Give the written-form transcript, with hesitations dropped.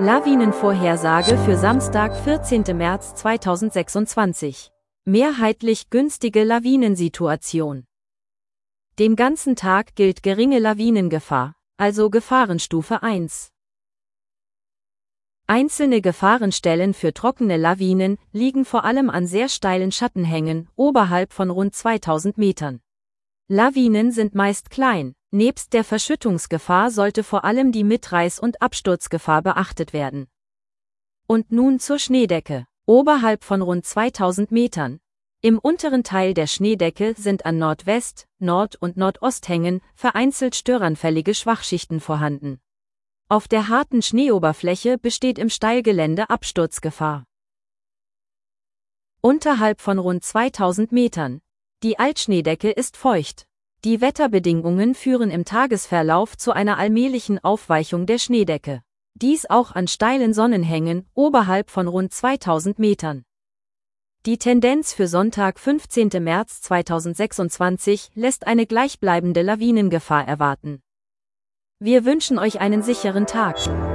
Lawinenvorhersage für Samstag, 14. März 2026. Mehrheitlich günstige Lawinensituation. Den ganzen Tag gilt geringe Lawinengefahr, also Gefahrenstufe 1. Einzelne Gefahrenstellen für trockene Lawinen liegen vor allem an sehr steilen Schattenhängen, oberhalb von rund 2000 Metern. Lawinen sind meist klein. Nebst der Verschüttungsgefahr sollte vor allem die Mitreiß- und Absturzgefahr beachtet werden. Und nun zur Schneedecke. Oberhalb von rund 2000 Metern. Im unteren Teil der Schneedecke sind an Nordwest-, Nord- und Nordosthängen vereinzelt störanfällige Schwachschichten vorhanden. Auf der harten Schneeoberfläche besteht im Steilgelände Absturzgefahr. Unterhalb von rund 2000 Metern. Die Altschneedecke ist feucht. Die Wetterbedingungen führen im Tagesverlauf zu einer allmählichen Aufweichung der Schneedecke. Dies auch an steilen Sonnenhängen, oberhalb von rund 2000 Metern. Die Tendenz für Sonntag, 15. März 2026, lässt eine gleichbleibende Lawinengefahr erwarten. Wir wünschen euch einen sicheren Tag.